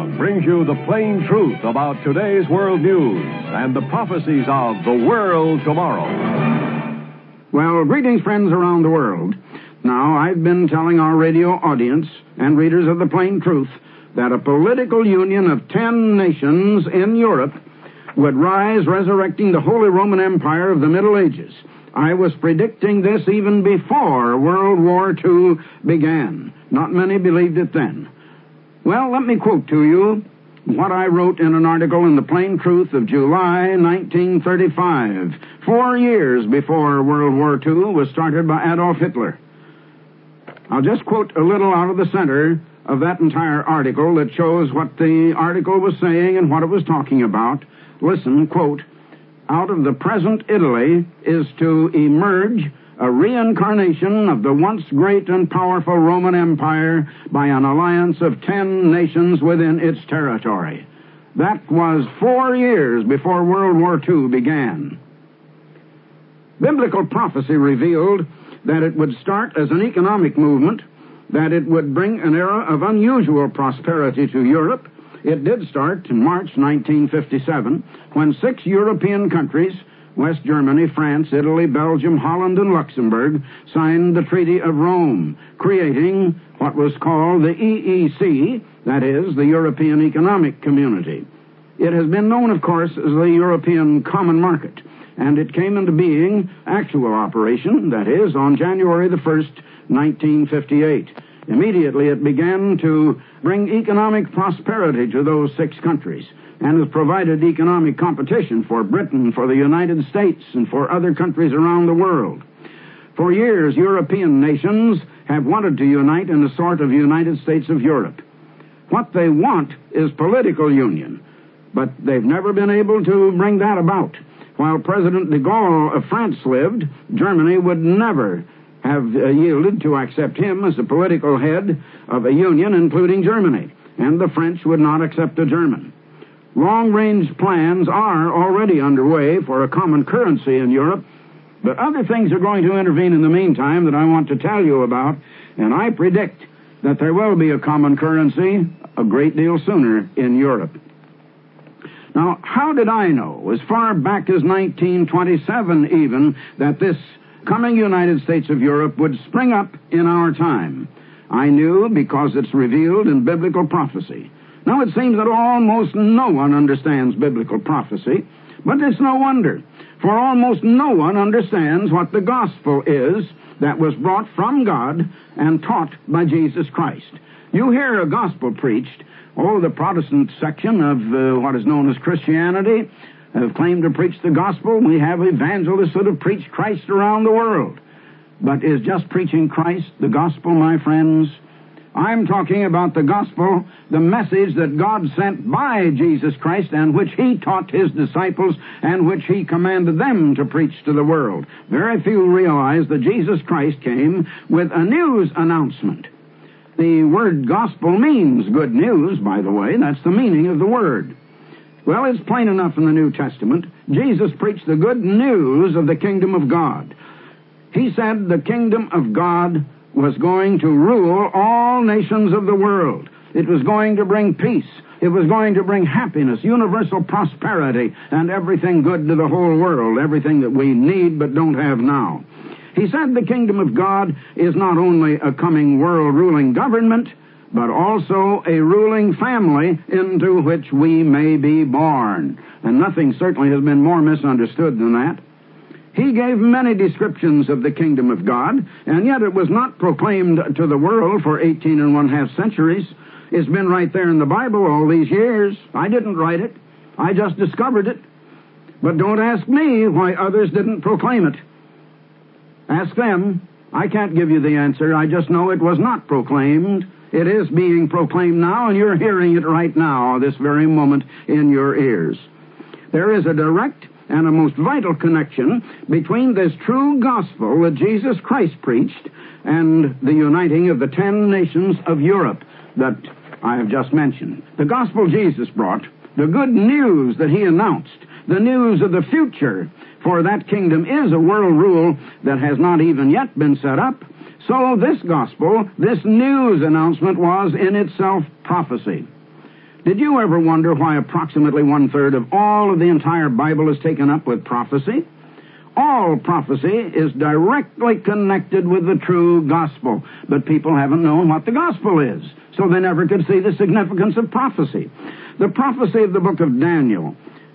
Armstrong brings you the plain truth about today's world news and the prophecies of the world tomorrow. Well, greetings, friends around the world. Now, I've been telling our radio audience and readers of the plain truth that a political union of 10 nations in Europe would rise, resurrecting the Holy Roman Empire of the Middle Ages. I was predicting this even before World War II began. Not many believed it then. Well, let me quote to you what I wrote in an article in the Plain Truth of July 1935, 4 years before World War II was started by Adolf Hitler. I'll just quote a little out of the center of that entire article that shows what the article was saying and what it was talking about. Listen, quote, "Out of the present Italy is to emerge a reincarnation of the once great and powerful Roman Empire by an alliance of 10 nations within its territory." That was 4 years before World War II began. Biblical prophecy revealed that it would start as an economic movement, that it would bring an era of unusual prosperity to Europe. It did start in March 1957, when 6 European countries, West Germany, France, Italy, Belgium, Holland, and Luxembourg, signed the Treaty of Rome, creating what was called the EEC, that is, the European Economic Community. It has been known, of course, as the European Common Market, and it came into being, actual operation, that is, on January the 1st, 1958. Immediately it began to bring economic prosperity to those 6 countries, and has provided economic competition for Britain, for the United States, and for other countries around the world. For years, European nations have wanted to unite in a sort of United States of Europe. What they want is political union, but they've never been able to bring that about. While President de Gaulle of France lived, Germany would never have yielded to accept him as the political head of a union, including Germany, and the French would not accept a German. Long-range plans are already underway for a common currency in Europe, but other things are going to intervene in the meantime that I want to tell you about, and I predict that there will be a common currency a great deal sooner in Europe. Now, how did I know, as far back as 1927 even, that this coming United States of Europe would spring up in our time? I knew because it's revealed in biblical prophecy. Now, it seems that almost no one understands biblical prophecy, but it's no wonder, for almost no one understands what the gospel is that was brought from God and taught by Jesus Christ. You hear a gospel preached. The Protestant section of what is known as Christianity have claimed to preach the gospel. We have evangelists that have preached Christ around the world. But is just preaching Christ the gospel, my friends? I'm talking about the gospel, the message that God sent by Jesus Christ and which He taught His disciples and which He commanded them to preach to the world. Very few realize that Jesus Christ came with a news announcement. The word gospel means good news, by the way. That's the meaning of the word. Well, it's plain enough in the New Testament. Jesus preached the good news of the kingdom of God. He said the kingdom of God was going to rule all nations of the world. It was going to bring peace. It was going to bring happiness, universal prosperity, and everything good to the whole world, everything that we need but don't have now. He said the kingdom of God is not only a coming world-ruling government, but also a ruling family into which we may be born. And nothing certainly has been more misunderstood than that. He gave many descriptions of the kingdom of God, and yet it was not proclaimed to the world for 18½ centuries. It's been right there in the Bible all these years. I didn't write it. I just discovered it. But don't ask me why others didn't proclaim it. Ask them. I can't give you the answer. I just know it was not proclaimed. It is being proclaimed now, and you're hearing it right now, this very moment, in your ears. There is a direct and a most vital connection between this true gospel that Jesus Christ preached and the uniting of the 10 nations of Europe that I have just mentioned. The gospel Jesus brought, the good news that He announced, the news of the future, for that kingdom is a world rule that has not even yet been set up. So this gospel, this news announcement, was in itself prophecy. Did you ever wonder why approximately 1/3 of all of the entire Bible is taken up with prophecy? All prophecy is directly connected with the true gospel, but people haven't known what the gospel is, so they never could see the significance of prophecy. The prophecy of the book of Daniel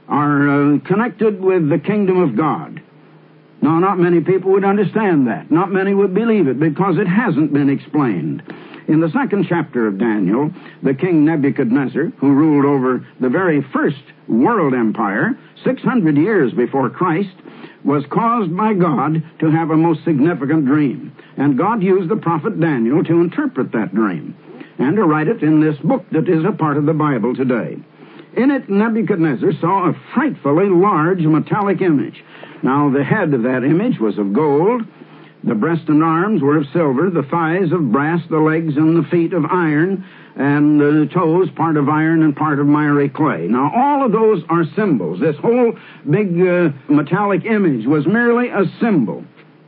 are connected with the kingdom of God. Now, not many people would understand that. Not many would believe it because it hasn't been explained. In the 2nd chapter of Daniel, the king Nebuchadnezzar, who ruled over the very first world empire 600 years before Christ, was caused by God to have a most significant dream. And God used the prophet Daniel to interpret that dream and to write it in this book that is a part of the Bible today. In it, Nebuchadnezzar saw a frightfully large metallic image. Now, the head of that image was of gold, the breast and arms were of silver, the thighs of brass, the legs and the feet of iron, and the toes part of iron and part of miry clay. Now, all of those are symbols. This whole big metallic image was merely a symbol.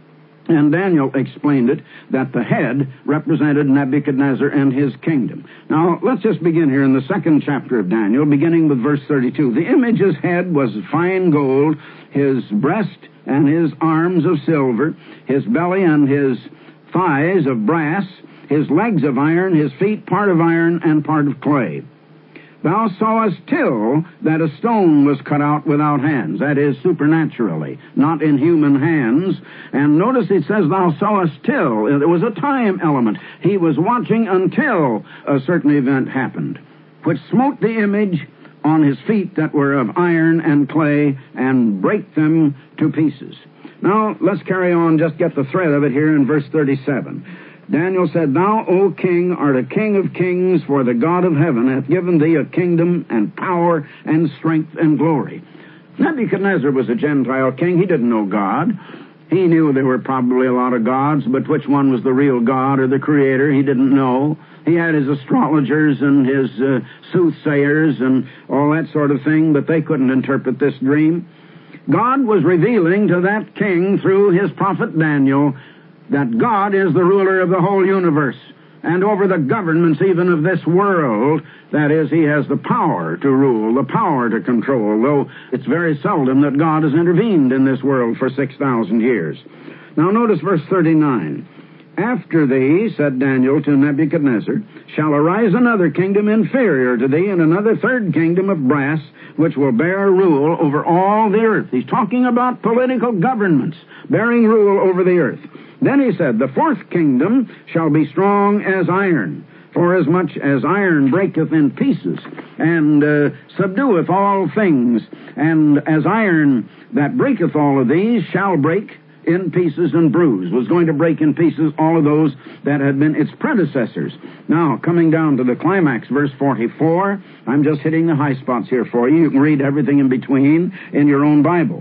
And Daniel explained it, that the head represented Nebuchadnezzar and his kingdom. Now, let's just begin here in the 2nd chapter of Daniel, beginning with verse 32. The image's head was fine gold, his breast and his arms of silver, his belly and his thighs of brass, his legs of iron, his feet part of iron and part of clay. Thou sawest till that a stone was cut out without hands, that is, supernaturally, not in human hands. And notice it says, thou sawest till. There was a time element. He was watching until a certain event happened, which smote the image on his feet that were of iron and clay and brake them to pieces. Now, let's carry on, just get the thread of it here in verse 37. Daniel said, Thou, O king, art a king of kings, for the God of heaven hath given thee a kingdom and power and strength and glory. Nebuchadnezzar was a Gentile king. He didn't know God. He knew there were probably a lot of gods, but which one was the real God or the creator, he didn't know. He had his astrologers and his soothsayers and all that sort of thing, but they couldn't interpret this dream. God was revealing to that king through his prophet Daniel that God is the ruler of the whole universe and over the governments even of this world. That is, he has the power to rule, the power to control, though it's very seldom that God has intervened in this world for 6,000 years. Now notice verse 39. After thee, said Daniel to Nebuchadnezzar, shall arise another kingdom inferior to thee, and another third kingdom of brass, which will bear rule over all the earth. He's talking about political governments bearing rule over the earth. Then he said, the fourth kingdom shall be strong as iron, forasmuch as iron breaketh in pieces, and subdueth all things, and as iron that breaketh all of these shall break in pieces and bruise, was going to break in pieces all of those that had been its predecessors. Now, coming down to the climax, verse 44, I'm just hitting the high spots here for you. You can read everything in between in your own Bible.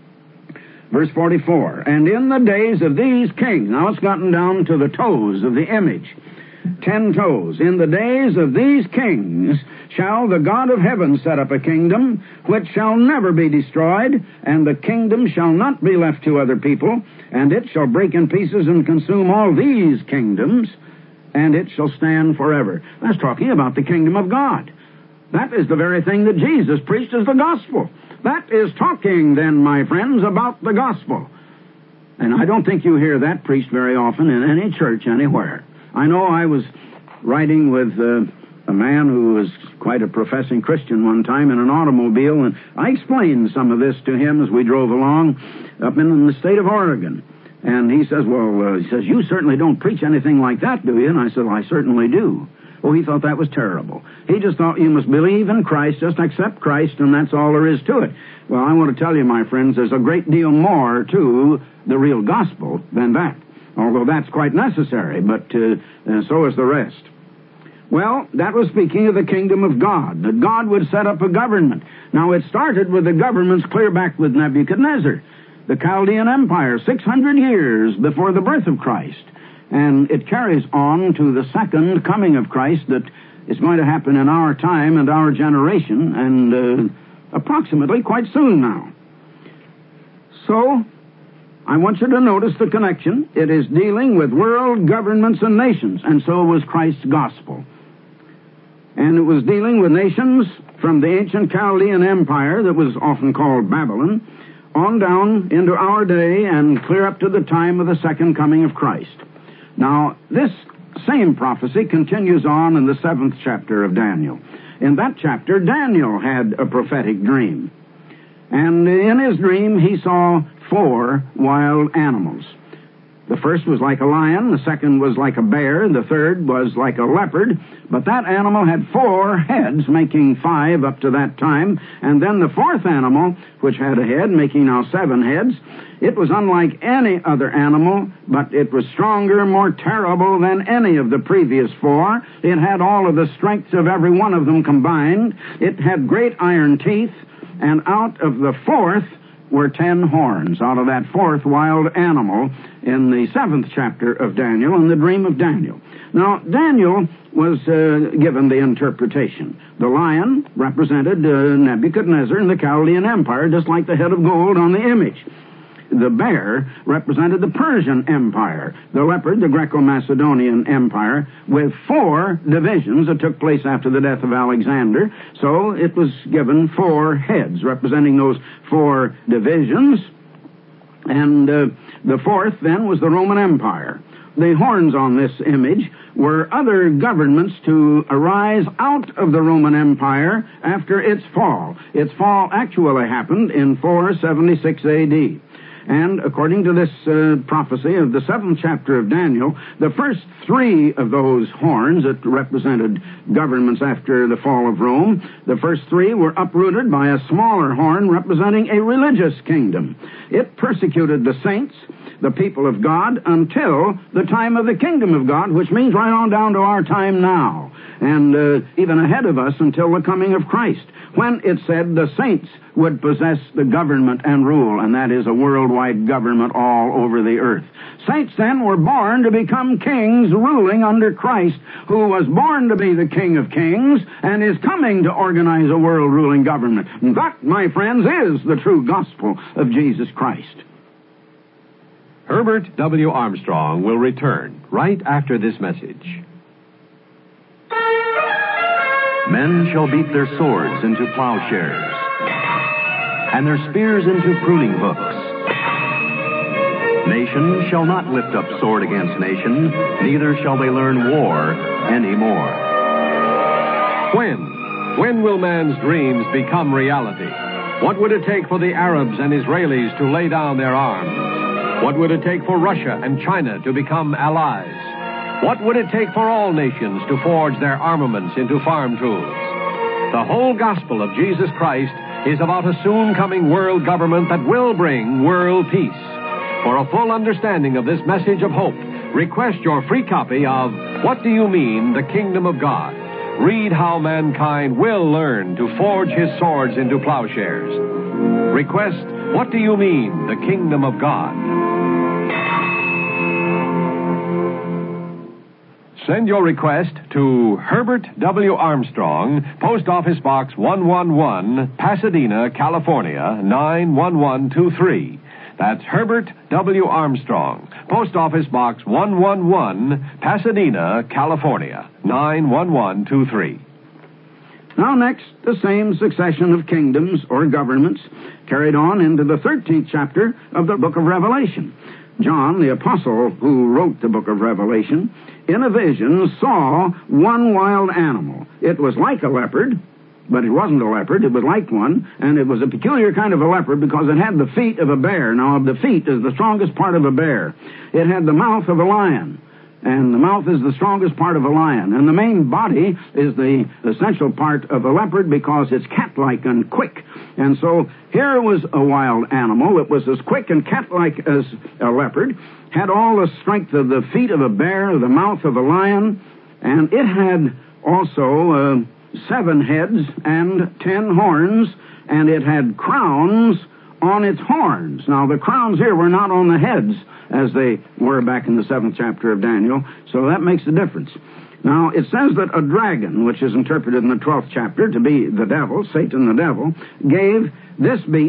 Verse 44, and in the days of these kings, now it's gotten down to the toes of the image, 10 toes. In the days of these kings shall the God of heaven set up a kingdom which shall never be destroyed, and the kingdom shall not be left to other people, and it shall break in pieces and consume all these kingdoms, and it shall stand forever. That's talking about the kingdom of God. That is the very thing that Jesus preached as the gospel. That is talking, then, my friends, about the gospel. And I don't think you hear that preached very often in any church anywhere. I know I was riding with a man who was quite a professing Christian one time in an automobile, and I explained some of this to him as we drove along up in the state of Oregon. And he says, you certainly don't preach anything like that, do you? And I said, well, I certainly do. Oh, he thought that was terrible. He just thought you must believe in Christ, just accept Christ, and that's all there is to it. Well, I want to tell you, my friends, there's a great deal more to the real gospel than that. Although that's quite necessary, but so is the rest. Well, that was speaking of the kingdom of God, that God would set up a government. Now, it started with the governments clear back with Nebuchadnezzar, the Chaldean Empire, 600 years before the birth of Christ. And it carries on to the second coming of Christ that is going to happen in our time and our generation, and approximately quite soon now. So, I want you to notice the connection. It is dealing with world governments and nations, and so was Christ's gospel. And it was dealing with nations from the ancient Chaldean Empire that was often called Babylon, on down into our day and clear up to the time of the second coming of Christ. Now, this same prophecy continues on in the 7th chapter of Daniel. In that chapter, Daniel had a prophetic dream. And in his dream, he saw 4 wild animals. The first was like a lion, the second was like a bear, and the third was like a leopard. But that animal had 4 heads, making 5 up to that time. And then the 4th animal, which had a head, making now 7 heads, it was unlike any other animal, but it was stronger, more terrible than any of the previous 4. It had all of the strength of every one of them combined. It had great iron teeth, and out of the 4th were 10 horns, out of that 4th wild animal in the 7th chapter of Daniel, in the dream of Daniel. Now, Daniel was given the interpretation. The lion represented Nebuchadnezzar in the Chaldean Empire, just like the head of gold on the image. The bear represented the Persian Empire. The leopard, the Greco-Macedonian Empire, with 4 divisions that took place after the death of Alexander. So it was given 4 heads, representing those 4 divisions. And the 4th, then, was the Roman Empire. The horns on this image were other governments to arise out of the Roman Empire after its fall. Its fall actually happened in 476 A.D., and according to this prophecy of the 7th chapter of Daniel, the first 3 of those horns that represented governments after the fall of Rome, the first 3 were uprooted by a smaller horn representing a religious kingdom. It persecuted the saints, the people of God, until the time of the kingdom of God, which means right on down to our time now, and even ahead of us until the coming of Christ, when it said the saints would possess the government and rule, and that is a worldwide government all over the earth. Saints then were born to become kings ruling under Christ, who was born to be the King of Kings and is coming to organize a world ruling government. And that, my friends, is the true gospel of Jesus Christ. Herbert W. Armstrong will return right after this message. Men shall beat their swords into plowshares, and their spears into pruning hooks. Nation shall not lift up sword against nation, neither shall they learn war any more. When will man's dreams become reality? What would it take for the Arabs and Israelis to lay down their arms? What would it take for Russia and China to become allies? What would it take for all nations to forge their armaments into farm tools? The whole gospel of Jesus Christ is about a soon-coming world government that will bring world peace. For a full understanding of this message of hope, request your free copy of What Do You Mean, the Kingdom of God? Read how mankind will learn to forge his swords into plowshares. Request What Do You Mean, the Kingdom of God? Send your request to Herbert W. Armstrong, Post Office Box 111, Pasadena, California, 91123. That's Herbert W. Armstrong, Post Office Box 111, Pasadena, California, 91123. Now next, the same succession of kingdoms or governments carried on into the 13th chapter of the book of Revelation. John, the apostle who wrote the book of Revelation, in a vision saw one wild animal. It was like a leopard, but it wasn't a leopard. It was like one, and it was a peculiar kind of a leopard because it had the feet of a bear. Now, the feet is the strongest part of a bear. It had the mouth of a lion, and the mouth is the strongest part of a lion. And the main body is the essential part of a leopard because it's cat-like and quick. And so here was a wild animal. It was as quick and cat-like as a leopard, had all the strength of the feet of a bear, the mouth of a lion, and it had also 7 heads and 10 horns, and it had crowns on its horns. Now, the crowns here were not on the heads as they were back in the 7th chapter of Daniel, so that makes a difference. Now, it says that a dragon, which is interpreted in the 12th chapter to be the devil, Satan the devil, gave this beast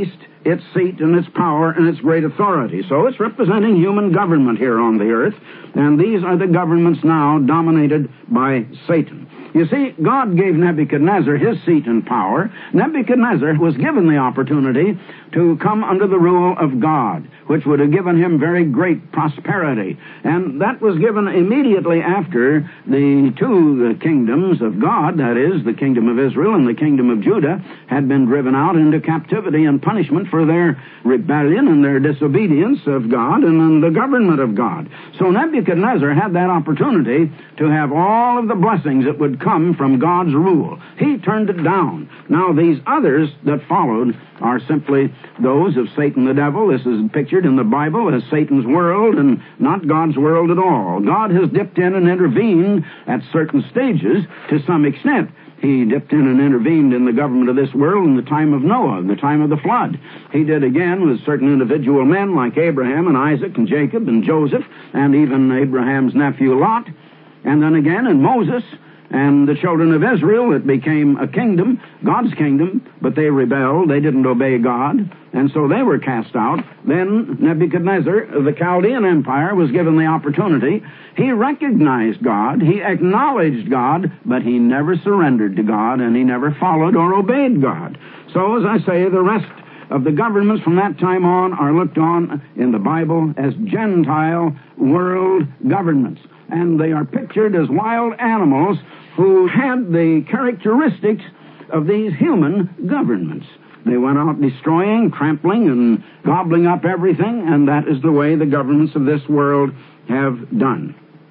its seat and its power and its great authority. So it's representing human government here on the earth, and these are the governments now dominated by Satan. You see, God gave Nebuchadnezzar his seat and power. Nebuchadnezzar was given the opportunity to come under the rule of God, which would have given him very great prosperity. And that was given immediately after the two kingdoms of God, that is, the kingdom of Israel and the kingdom of Judah, had been driven out into captivity and punishment for their rebellion and their disobedience of God and the government of God. So Nebuchadnezzar had that opportunity to have all of the blessings that would come from God's rule. He turned it down. Now these others that followed are simply those of Satan the devil. This is pictured in the Bible as Satan's world and not God's world at all. God has dipped in and intervened at certain stages to some extent. He dipped in and intervened in the government of this world in the time of Noah, the time of the flood. He did again with certain individual men like Abraham and Isaac and Jacob and Joseph and even Abraham's nephew Lot. And then again in Moses and the children of Israel, it became a kingdom, God's kingdom, but they rebelled. They didn't obey God, and so they were cast out. Then Nebuchadnezzar of the Chaldean Empire was given the opportunity. He recognized God, he acknowledged God, but he never surrendered to God, and he never followed or obeyed God. So, as I say, the rest of the governments from that time on are looked on in the Bible as Gentile world governments. And they are pictured as wild animals who had the characteristics of these human governments. They went out destroying, trampling, and gobbling up everything, and that is the way the governments of this world have done.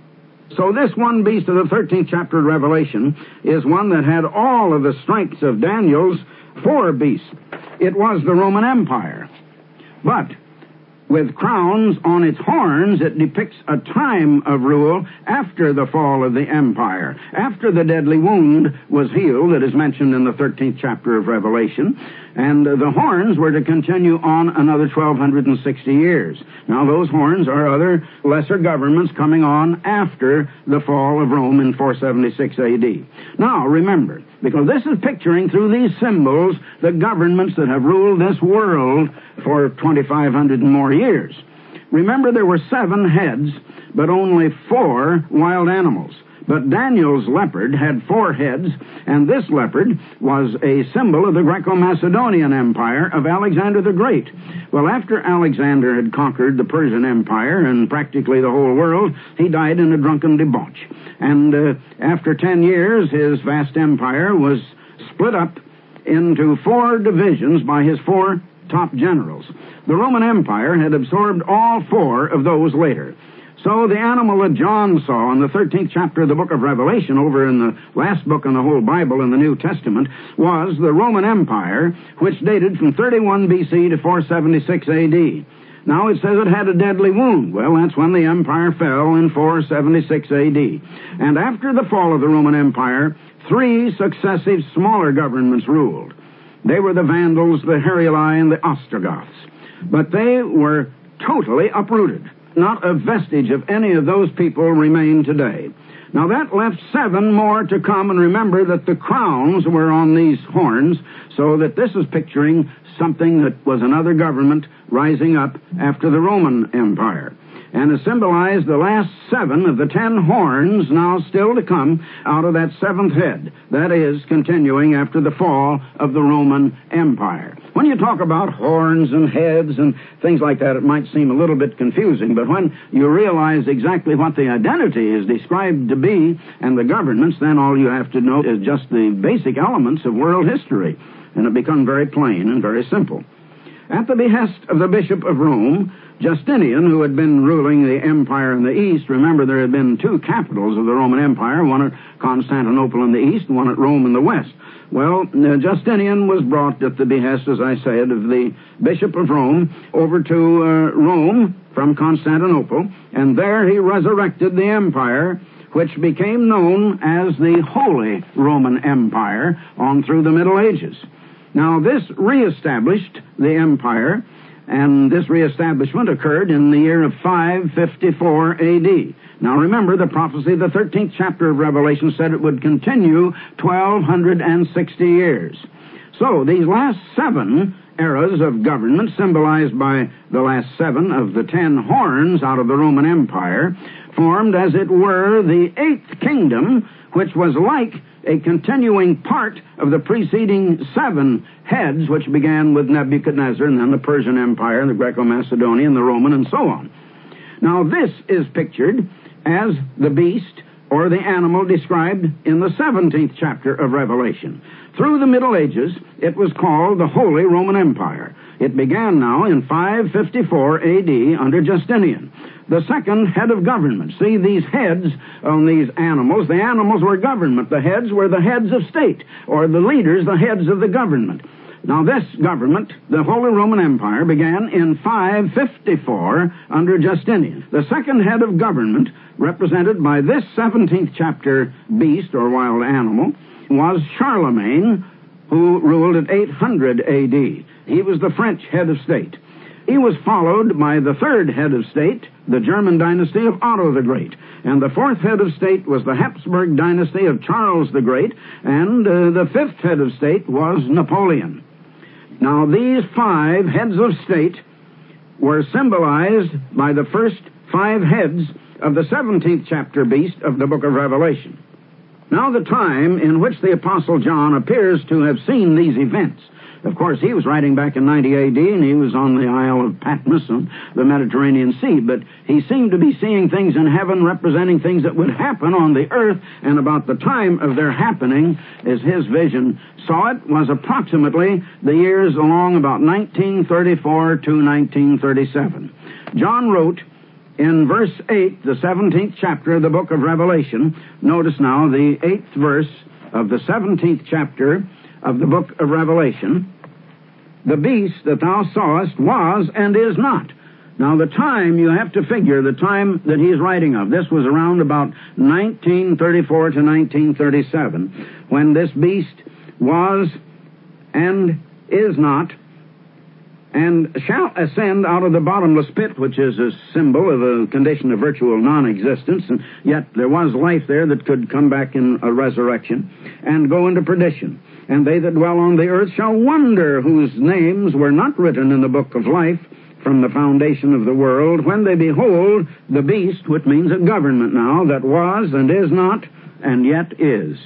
So this one beast of the 13th chapter of Revelation is one that had all of the strengths of Daniel's four beasts. It was the Roman Empire. But with crowns on its horns, it depicts a time of rule after the fall of the empire, after the deadly wound was healed that is mentioned in the 13th chapter of Revelation, and the horns were to continue on another 1,260 years. Now those horns are other lesser governments coming on after the fall of Rome in 476 AD. Now remember, because this is picturing through these symbols the governments that have ruled this world for 2,500 and more years. Remember, there were 7 heads, but only 4 wild animals. But Daniel's leopard had 4 heads, and this leopard was a symbol of the Greco-Macedonian Empire of Alexander the Great. Well, after Alexander had conquered the Persian Empire and practically the whole world, he died in a drunken debauch. And after 10 years, his vast empire was split up into 4 divisions by his 4 top generals. The Roman Empire had absorbed all 4 of those later. So the animal that John saw in the 13th chapter of the book of Revelation, over in the last book in the whole Bible in the New Testament, was the Roman Empire, which dated from 31 BC to 476 AD. Now it says it had a deadly wound. Well, that's when the empire fell in 476 AD. And after the fall of the Roman Empire, 3 successive smaller governments ruled. They were the Vandals, the Heruli, and the Ostrogoths. But they were totally uprooted. Not a vestige of any of those people remain today. Now that left 7 more to come, and remember that the crowns were on these horns, so that this is picturing something that was another government rising up after the Roman Empire. And it symbolized the last 7 of the 10 horns now still to come out of that 7th head. That is, continuing after the fall of the Roman Empire. When you talk about horns and heads and things like that, it might seem a little bit confusing, but when you realize exactly what the identity is described to be and the governments, then all you have to know is just the basic elements of world history, and it becomes very plain and very simple. At the behest of the Bishop of Rome, Justinian, who had been ruling the empire in the east, remember there had been 2 capitals of the Roman Empire, one at Constantinople in the east and one at Rome in the west. Well, Justinian was brought at the behest, as I said, of the Bishop of Rome over to Rome from Constantinople, and there he resurrected the empire, which became known as the Holy Roman Empire on through the Middle Ages. Now, this reestablished the empire, and this reestablishment occurred in the year of 554 AD. Now, remember, the prophecy of the 13th chapter of Revelation said it would continue 1,260 years. So, these last 7 eras of government, symbolized by the last 7 of the 10 horns out of the Roman Empire, formed, as it were, the 8th kingdom, which was like a continuing part of the preceding 7 heads, which began with Nebuchadnezzar, and then the Persian Empire, the Greco-Macedonian, the Roman, and so on. Now, this is pictured as the beast or the animal described in the 17th chapter of Revelation. Through the Middle Ages, it was called the Holy Roman Empire. It began now in 554 A.D. under Justinian, the second head of government. See these heads on these animals. The animals were government. The heads were the heads of state, or the leaders, the heads of the government. Now, this government, the Holy Roman Empire, began in 554 under Justinian. The second head of government, represented by this 17th chapter beast or wild animal, was Charlemagne, who ruled at 800 A.D. He was the French head of state. He was followed by the third head of state, the German dynasty of Otto the Great. And the fourth head of state was the Habsburg dynasty of Charles the Great. And the fifth head of state was Napoleon. Now, these 5 heads of state were symbolized by the first 5 heads of the 17th chapter beast of the book of Revelation. Now, the time in which the Apostle John appears to have seen these events, of course, he was writing back in 90 A.D., and he was on the Isle of Patmos on the Mediterranean Sea, but he seemed to be seeing things in heaven representing things that would happen on the earth, and about the time of their happening, as his vision saw it, was approximately the years along about 1934 to 1937. John wrote in verse 8, the 17th chapter of the book of Revelation. Notice now the 8th verse of the 17th chapter of the book of Revelation. The beast that thou sawest was and is not. Now, the time, you have to figure the time that he's writing of. This was around about 1934 to 1937, when this beast was and is not, and shall ascend out of the bottomless pit, which is a symbol of a condition of virtual non-existence, and yet there was life there that could come back in a resurrection, and go into perdition. And they that dwell on the earth shall wonder, whose names were not written in the book of life from the foundation of the world, when they behold the beast, which means a government now, that was and is not and yet is.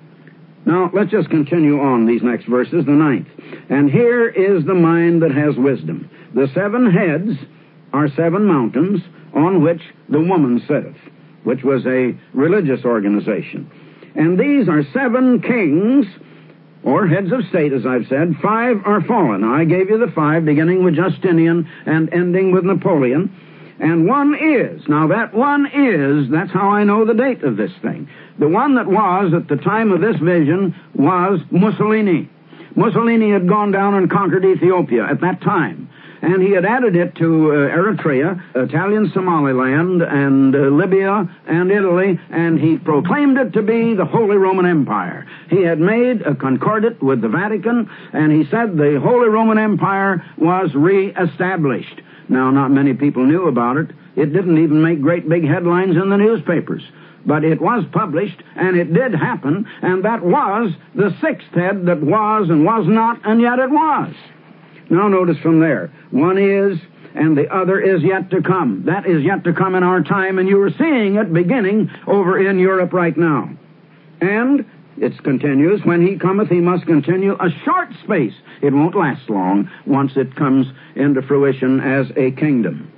Now, let's just continue on these next verses, the 9th. And here is the mind that has wisdom. The 7 heads are 7 mountains on which the woman sitteth, which was a religious organization. And these are 7 kings, or heads of state, as I've said. 5 are fallen. Now, I gave you the 5, beginning with Justinian and ending with Napoleon. And one is. Now, that one is, that's how I know the date of this thing. The one that was, at the time of this vision, was Mussolini. Mussolini had gone down and conquered Ethiopia at that time. And he had added it to Eritrea, Italian Somaliland, and Libya, and Italy, and he proclaimed it to be the Holy Roman Empire. He had made a concordat with the Vatican, and he said the Holy Roman Empire was re-established. Now, not many people knew about it. It didn't even make great big headlines in the newspapers. But it was published, and it did happen, and that was the 6th head that was and was not, and yet it was. Now notice from there, one is, and the other is yet to come. That is yet to come in our time, and you are seeing it beginning over in Europe right now. And it continues, when he cometh, he must continue a short space. It won't last long once it comes into fruition as a kingdom.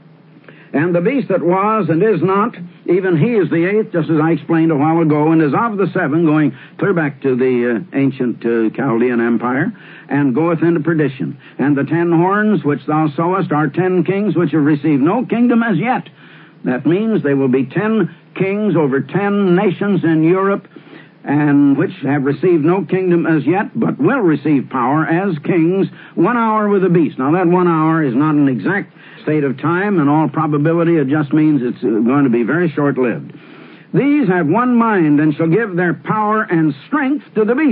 And the beast that was and is not, even he is the 8th, just as I explained a while ago, and is of the 7, going clear back to the ancient Chaldean Empire, and goeth into perdition. And the 10 horns which thou sawest are 10 kings which have received no kingdom as yet. That means they will be 10 kings over 10 nations in Europe, and which have received no kingdom as yet, but will receive power as kings 1 hour with the beast. Now, that 1 hour is not an exact state of time. In all probability, it just means it's going to be very short-lived. These have one mind, and shall give their power and strength to the beast.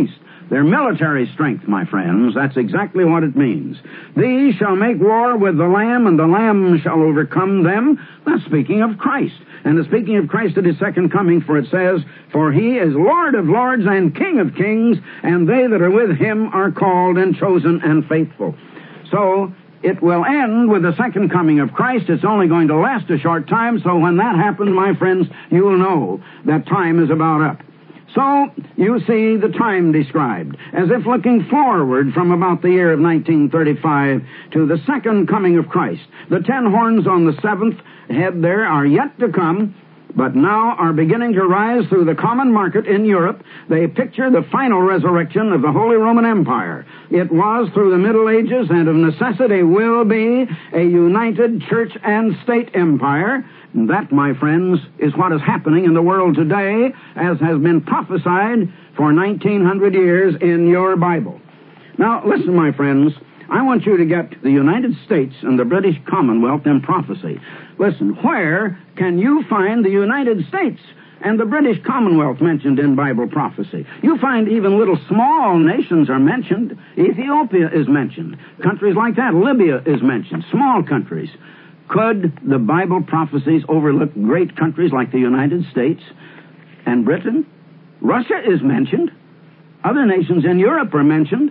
Their military strength, my friends. That's exactly what it means. These shall make war with the Lamb, and the Lamb shall overcome them. That's speaking of Christ. And it's speaking of Christ at his second coming, for it says, for he is Lord of lords and King of kings, and they that are with him are called and chosen and faithful. So, it will end with the second coming of Christ. It's only going to last a short time, so when that happens, my friends, you will know that time is about up. So, you see the time described, as if looking forward from about the year of 1935 to the second coming of Christ. The 10 horns on the seventh head there are yet to come, but now are beginning to rise through the common market in Europe. They picture the final resurrection of the Holy Roman Empire. It was through the Middle Ages, and of necessity will be a united church and state empire. And that, my friends, is what is happening in the world today, as has been prophesied for 1900 years in your Bible. Now, listen, my friends, I want you to get the United States and the British Commonwealth in prophecy. Listen, where can you find the United States and the British Commonwealth mentioned in Bible prophecy? You find even little small nations are mentioned. Ethiopia is mentioned. Countries like that. Libya is mentioned. Small countries. Could the Bible prophecies overlook great countries like the United States and Britain? Russia is mentioned. Other nations in Europe are mentioned.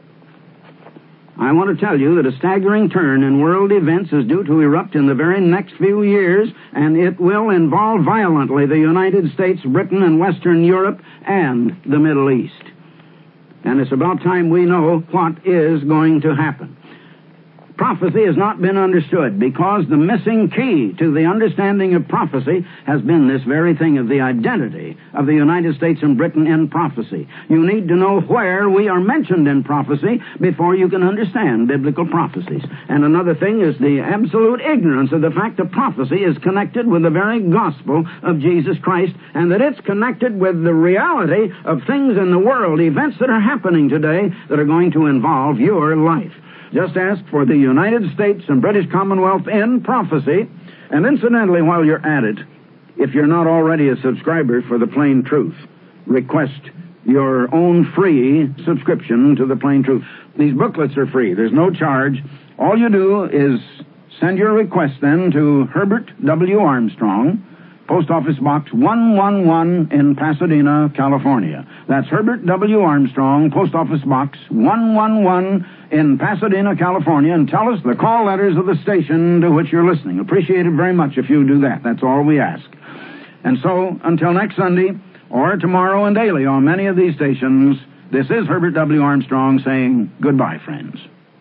I want to tell you that a staggering turn in world events is due to erupt in the very next few years, and it will involve violently the United States, Britain, and Western Europe, and the Middle East. And it's about time we know what is going to happen. Prophecy has not been understood because the missing key to the understanding of prophecy has been this very thing of the identity of the United States and Britain in prophecy. You need to know where we are mentioned in prophecy before you can understand biblical prophecies. And another thing is the absolute ignorance of the fact that prophecy is connected with the very gospel of Jesus Christ, and that it's connected with the reality of things in the world, events that are happening today that are going to involve your life. Just ask for the United States and British Commonwealth in prophecy. And incidentally, while you're at it, if you're not already a subscriber for the Plain Truth, request your own free subscription to the Plain Truth. These booklets are free. There's no charge. All you do is send your request then to Herbert W. Armstrong, Post Office Box 111 in Pasadena, California. That's Herbert W. Armstrong, Post Office Box 111 in Pasadena, California, and tell us the call letters of the station to which you're listening. Appreciate it very much if you do that. That's all we ask. And so, until next Sunday, or tomorrow and daily on many of these stations, this is Herbert W. Armstrong saying goodbye, friends.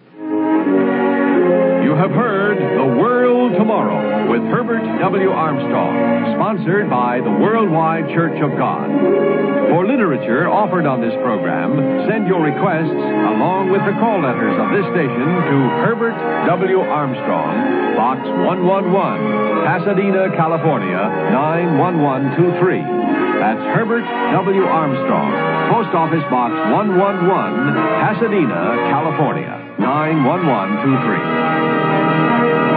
You have heard The World Tomorrow with Herbert W. Armstrong, sponsored by the Worldwide Church of God. For literature offered on this program, send your requests along with the call letters of this station to Herbert W. Armstrong, Box 111, Pasadena, California, 91123. That's Herbert W. Armstrong, Post Office Box 111, Pasadena, California, 91123.